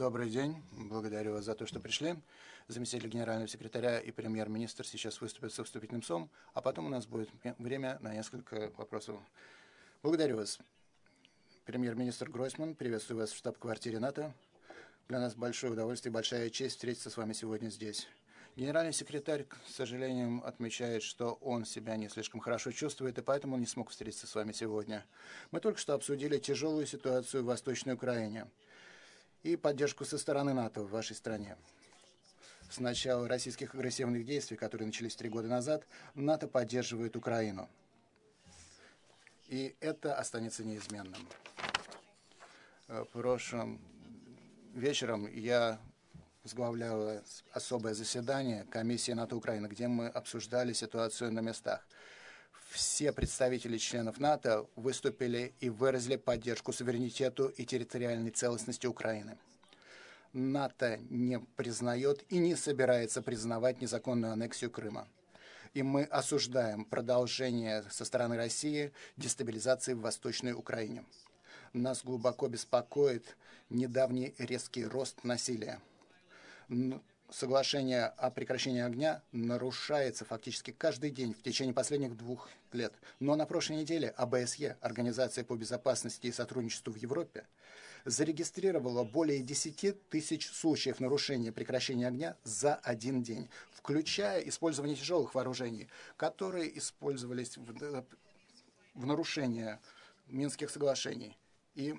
Добрый день. Благодарю вас за то, что пришли. Заместитель генерального секретаря и премьер-министр сейчас выступят со вступительным словом, а потом у нас будет время на несколько вопросов. Благодарю вас. Премьер-министр Гройсман, приветствую вас в штаб-квартире НАТО. Для нас большое удовольствие и большая честь встретиться с вами сегодня здесь. Генеральный секретарь, к сожалению, отмечает, что он себя не слишком хорошо чувствует, и поэтому он не смог встретиться с вами сегодня. Мы только что обсудили тяжелую ситуацию в Восточной Украине и поддержку со стороны НАТО в вашей стране. С начала российских агрессивных действий, которые начались 3 года назад, НАТО поддерживает Украину. И это останется неизменным. Прошлым вечером я возглавлял особое заседание комиссии НАТО Украины, где мы обсуждали ситуацию на местах. Все представители членов НАТО выступили и выразили поддержку суверенитету и территориальной целостности Украины. НАТО не признает и не собирается признавать незаконную аннексию Крыма. И мы осуждаем продолжение со стороны России дестабилизации в Восточной Украине. Нас глубоко беспокоит недавний резкий рост насилия. Соглашение о прекращении огня нарушается фактически каждый день в течение последних 2 лет. Но на прошлой неделе ОБСЕ, Организация по безопасности и сотрудничеству в Европе, зарегистрировала более 10 тысяч случаев нарушения прекращения огня за 1 день, включая использование тяжелых вооружений, которые использовались в нарушение Минских соглашений. И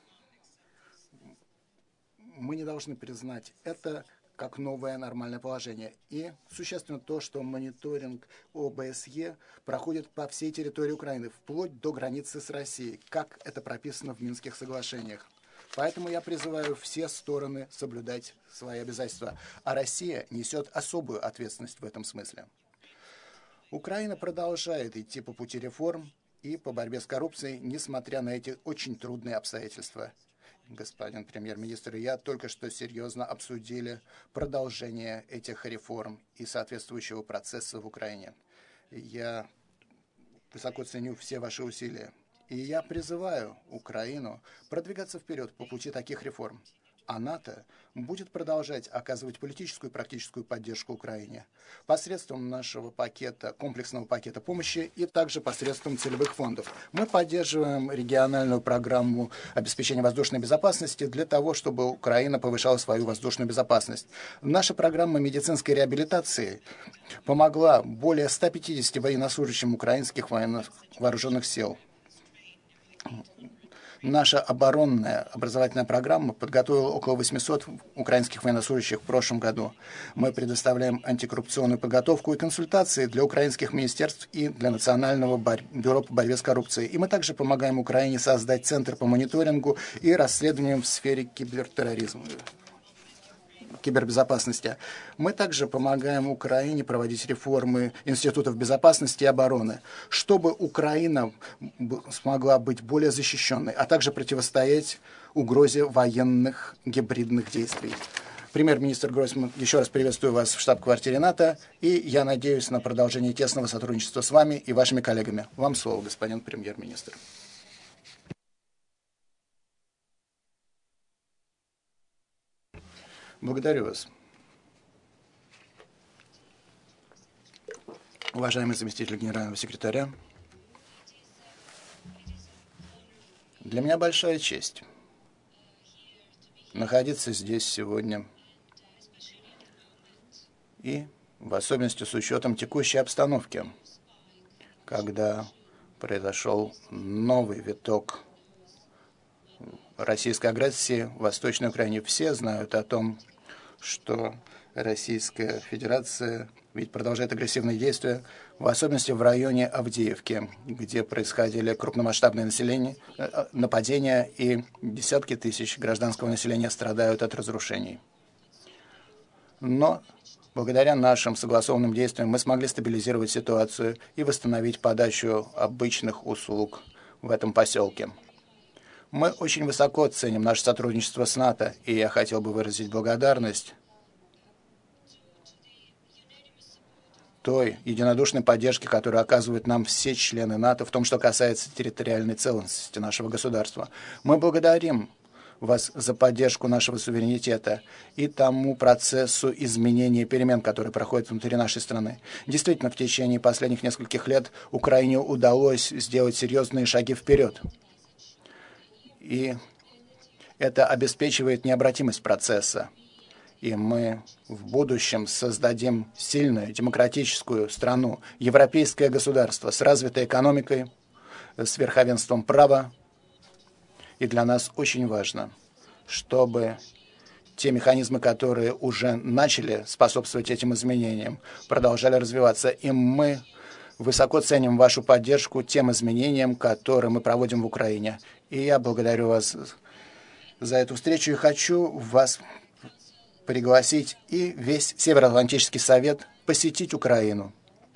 мы не должны признать это как новое нормальное положение. И существенно то, что мониторинг ОБСЕ проходит по всей территории Украины, вплоть до границы с Россией, как это прописано в Минских соглашениях. Поэтому я призываю все стороны соблюдать свои обязательства. А Россия несет особую ответственность в этом смысле. Украина продолжает идти по пути реформ и по борьбе с коррупцией, несмотря на эти очень трудные обстоятельства. Господин премьер-министр и я только что серьезно обсудили продолжение этих реформ и соответствующего процесса в Украине. Я высоко ценю все ваши усилия. И я призываю Украину продвигаться вперед по пути таких реформ. А НАТО будет продолжать оказывать политическую и практическую поддержку Украине посредством нашего комплексного пакета помощи и также посредством целевых фондов. Мы поддерживаем региональную программу обеспечения воздушной безопасности для того, чтобы Украина повышала свою воздушную безопасность. Наша программа медицинской реабилитации помогла более 150 военнослужащим украинских вооруженных сил. Наша оборонная образовательная программа подготовила около 800 украинских военнослужащих в прошлом году. Мы предоставляем антикоррупционную подготовку и консультации для украинских министерств и для Национального бюро по борьбе с коррупцией. И мы также помогаем Украине создать центр по мониторингу и расследованиям в сфере кибербезопасности. Мы также помогаем Украине проводить реформы институтов безопасности и обороны, чтобы Украина смогла быть более защищенной, а также противостоять угрозе военных гибридных действий. Премьер-министр Гройсман, еще раз приветствую вас в штаб-квартире НАТО, и я надеюсь на продолжение тесного сотрудничества с вами и вашими коллегами. Вам слово, господин премьер-министр. Благодарю вас. Уважаемый заместитель генерального секретаря, для меня большая честь находиться здесь сегодня, и в особенности с учетом текущей обстановки, когда произошел новый виток российской агрессии в Восточной Украине. Все знают о том, что Российская Федерация ведь продолжает агрессивные действия, в особенности в районе Авдеевки, где происходили крупномасштабные нападения, и десятки тысяч гражданского населения страдают от разрушений. Но благодаря нашим согласованным действиям мы смогли стабилизировать ситуацию и восстановить подачу обычных услуг в этом поселке. Мы очень высоко ценим наше сотрудничество с НАТО, и я хотел бы выразить благодарность той единодушной поддержке, которую оказывают нам все члены НАТО в том, что касается территориальной целостности нашего государства. Мы благодарим вас за поддержку нашего суверенитета и тому процессу изменения и перемен, который проходит внутри нашей страны. Действительно, в течение последних нескольких лет Украине удалось сделать серьезные шаги вперед. И это обеспечивает необратимость процесса. И мы в будущем создадим сильную демократическую страну, европейское государство с развитой экономикой, с верховенством права. И для нас очень важно, чтобы те механизмы, которые уже начали способствовать этим изменениям, продолжали развиваться. И мы высоко ценим вашу поддержку тем изменениям, которые мы проводим в Украине. И я благодарю вас за эту встречу и хочу вас пригласить и весь Североатлантический совет посетить Украину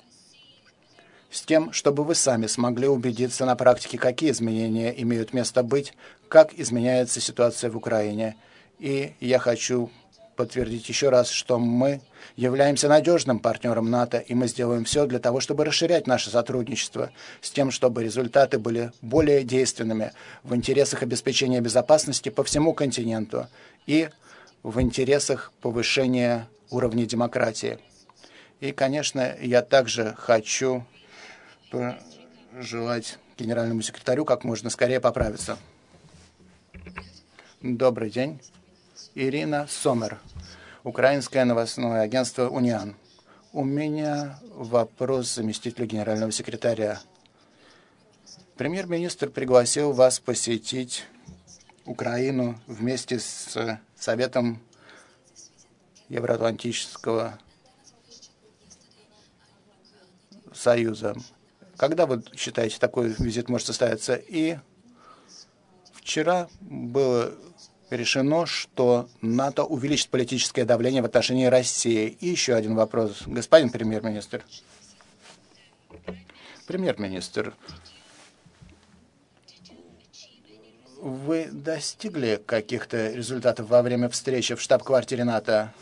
с тем, чтобы вы сами смогли убедиться на практике, какие изменения имеют место быть, как изменяется ситуация в Украине. И я хочу подтвердить еще раз, что мы являемся надежным партнером НАТО, и мы сделаем все для того, чтобы расширять наше сотрудничество с тем, чтобы результаты были более действенными в интересах обеспечения безопасности по всему континенту и в интересах повышения уровня демократии. И, конечно, я также хочу пожелать генеральному секретарю как можно скорее поправиться. Добрый день. Ирина Сомер, Украинское новостное агентство «Униан». У меня вопрос заместителю генерального секретаря. Премьер-министр пригласил вас посетить Украину вместе с Советом Евроатлантического Союза. Когда вы считаете, такой визит может состояться? И вчера было решено, что НАТО увеличит политическое давление в отношении России. И еще один вопрос. Господин премьер-министр. Премьер-министр, вы достигли каких-то результатов во время встречи в штаб-квартире НАТО?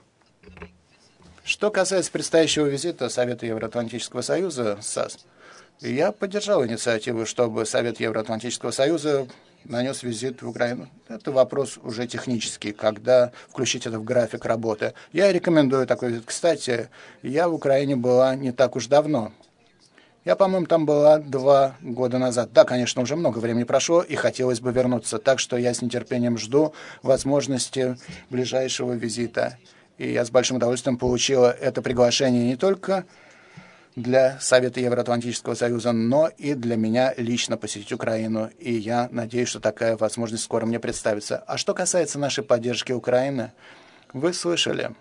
Что касается предстоящего визита Совета Евроатлантического Союза, САС, я поддержал инициативу, чтобы Совет Евроатлантического Союза нанес визит в Украину. Это вопрос уже технический, когда включить это в график работы. Я рекомендую такой визит. Кстати, я в Украине была не так уж давно. Я, по-моему, там была 2 года назад. Да, конечно, уже много времени прошло, и хотелось бы вернуться. Так что я с нетерпением жду возможности ближайшего визита. И я с большим удовольствием получила это приглашение не только для Совета Евроатлантического Союза, но и для меня лично посетить Украину. И я надеюсь, что такая возможность скоро мне представится. А что касается нашей поддержки Украины, вы слышали,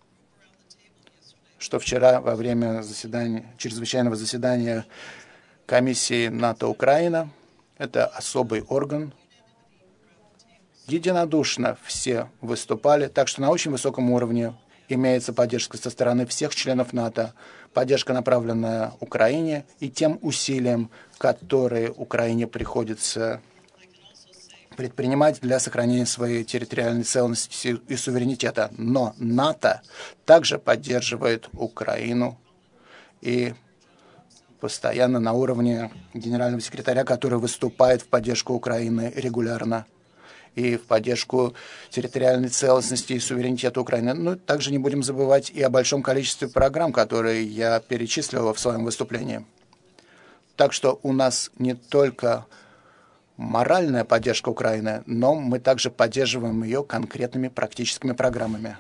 что вчера во время чрезвычайного заседания комиссии НАТО-Украина, это особый орган, единодушно все выступали, так что на очень высоком уровне имеется поддержка со стороны всех членов НАТО, поддержка, направленная Украине и тем усилиям, которые Украине приходится предпринимать для сохранения своей территориальной целостности и суверенитета. Но НАТО также поддерживает Украину и постоянно на уровне генерального секретаря, который выступает в поддержку Украины регулярно и в поддержку территориальной целостности и суверенитета Украины. Но также не будем забывать и о большом количестве программ, которые я перечислил в своем выступлении. Так что у нас не только моральная поддержка Украины, но мы также поддерживаем ее конкретными практическими программами.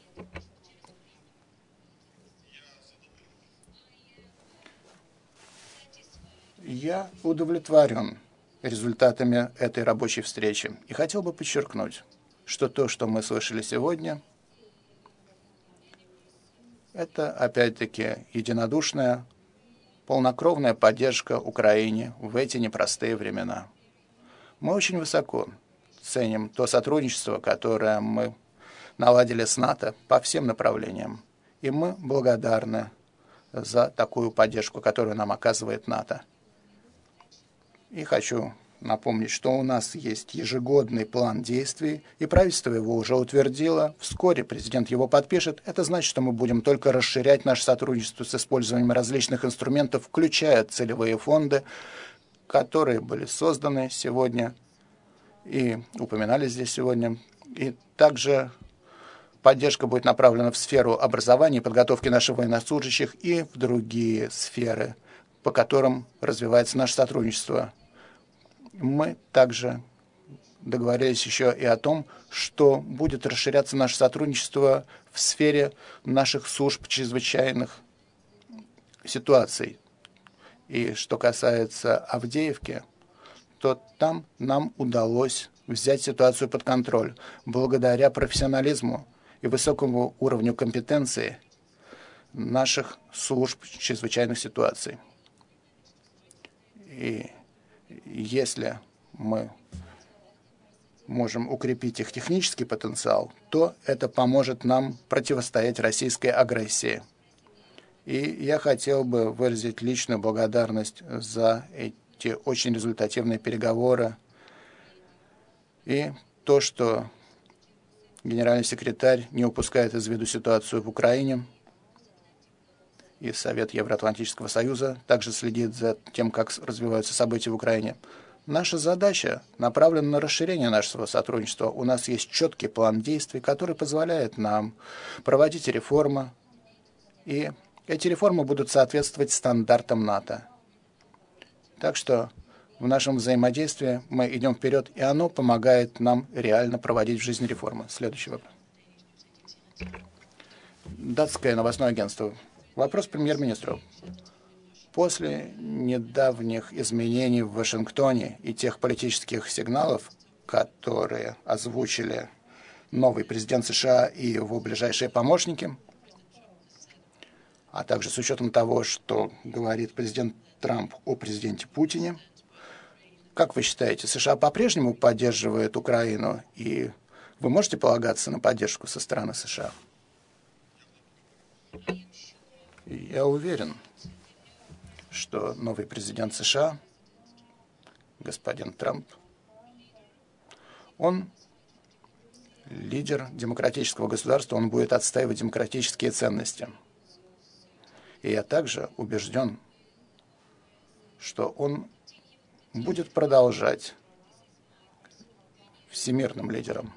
Я удовлетворен результатами этой рабочей встречи. И хотел бы подчеркнуть, что то, что мы слышали сегодня, это, опять-таки, единодушная, полнокровная поддержка Украине в эти непростые времена. Мы очень высоко ценим то сотрудничество, которое мы наладили с НАТО по всем направлениям. И мы благодарны за такую поддержку, которую нам оказывает НАТО. И хочу напомнить, что у нас есть ежегодный план действий, и правительство его уже утвердило. Вскоре президент его подпишет. Это значит, что мы будем только расширять наше сотрудничество с использованием различных инструментов, включая целевые фонды, которые были созданы сегодня и упоминали здесь сегодня. И также поддержка будет направлена в сферу образования и подготовки наших военнослужащих и в другие сферы, по которым развивается наше сотрудничество. Мы также договорились еще и о том, что будет расширяться наше сотрудничество в сфере наших служб чрезвычайных ситуаций. И что касается Авдеевки, то там нам удалось взять ситуацию под контроль благодаря профессионализму и высокому уровню компетенции наших служб чрезвычайных ситуаций. И если мы можем укрепить их технический потенциал, то это поможет нам противостоять российской агрессии. И я хотел бы выразить личную благодарность за эти очень результативные переговоры и то, что генеральный секретарь не упускает из виду ситуацию в Украине, и Совет Евроатлантического Союза также следит за тем, как развиваются события в Украине. Наша задача направлена на расширение нашего сотрудничества. У нас есть четкий план действий, который позволяет нам проводить реформы, и эти реформы будут соответствовать стандартам НАТО. Так что в нашем взаимодействии мы идем вперед, и оно помогает нам реально проводить в жизнь реформы. Следующий вопрос. Датское новостное агентство. Вопрос премьер-министру. После недавних изменений в Вашингтоне и тех политических сигналов, которые озвучили новый президент США и его ближайшие помощники, а также с учетом того, что говорит президент Трамп о президенте Путине, как вы считаете, США по-прежнему поддерживает Украину, и вы можете полагаться на поддержку со стороны США? Я уверен, что новый президент США, господин Трамп, он лидер демократического государства, он будет отстаивать демократические ценности. И я также убежден, что он будет продолжать всемирным лидером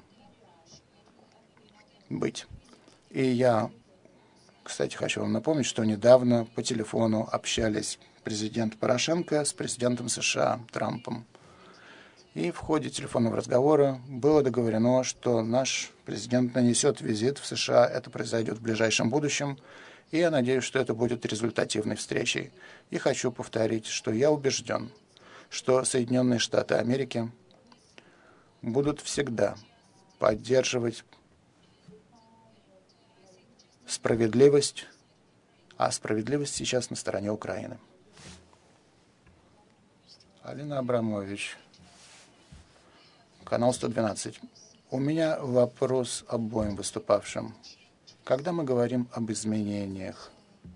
быть. И я, кстати, хочу вам напомнить, что недавно по телефону общались президент Порошенко с президентом США Трампом. И в ходе телефонного разговора было договорено, что наш президент нанесет визит в США. Это произойдет в ближайшем будущем. И я надеюсь, что это будет результативной встречей. И хочу повторить, что я убежден, что Соединенные Штаты Америки будут всегда поддерживать справедливость, а справедливость сейчас на стороне Украины. Алина Абрамович, канал 112. У меня вопрос обоим выступавшим. Когда мы говорим об изменениях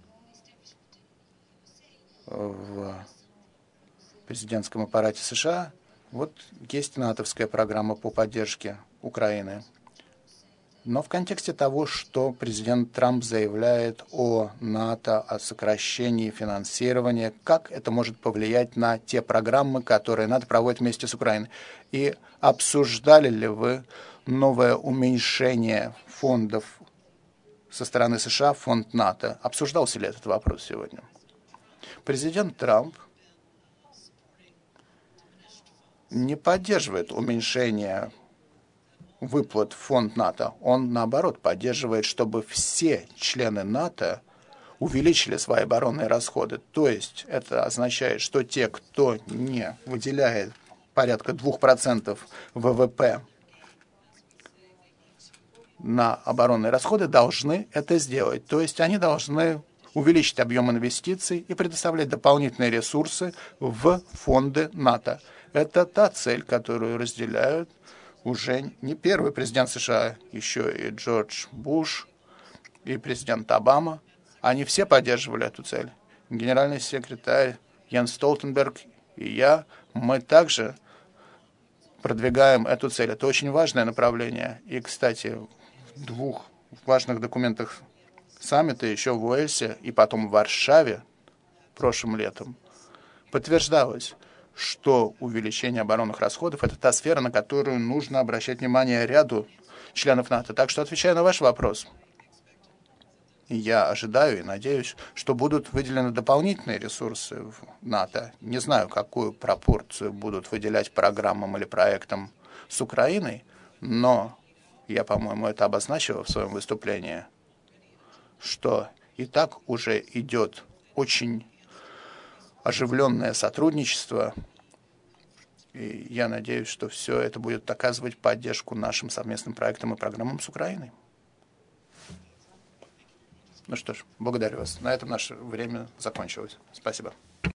в президентском аппарате США, вот есть натовская программа по поддержке Украины. Но в контексте того, что президент Трамп заявляет о НАТО, о сокращении финансирования, как это может повлиять на те программы, которые НАТО проводит вместе с Украиной? И обсуждали ли вы новое уменьшение фондов со стороны США в фонд НАТО? Обсуждался ли этот вопрос сегодня? Президент Трамп не поддерживает уменьшение выплат в фонд НАТО. Он, наоборот, поддерживает, чтобы все члены НАТО увеличили свои оборонные расходы. То есть это означает, что те, кто не выделяет порядка 2% ВВП на оборонные расходы, должны это сделать. То есть они должны увеличить объем инвестиций и предоставлять дополнительные ресурсы в фонды НАТО. Это та цель, которую разделяют уже не первый президент США, еще и Джордж Буш, и президент Обама. Они все поддерживали эту цель. Генеральный секретарь Йенс Столтенберг и я, мы также продвигаем эту цель. Это очень важное направление. И, кстати, в двух важных документах саммита еще в Уэльсе и потом в Варшаве прошлым летом подтверждалось, что увеличение оборонных расходов — это та сфера, на которую нужно обращать внимание ряду членов НАТО. Так что, отвечая на ваш вопрос, я ожидаю и надеюсь, что будут выделены дополнительные ресурсы в НАТО. Не знаю, какую пропорцию будут выделять программам или проектам с Украиной, но я, по-моему, это обозначил в своем выступлении, что и так уже идет очень оживленное сотрудничество, и я надеюсь, что все это будет оказывать поддержку нашим совместным проектам и программам с Украиной. Ну что ж, благодарю вас. На этом наше время закончилось. Спасибо.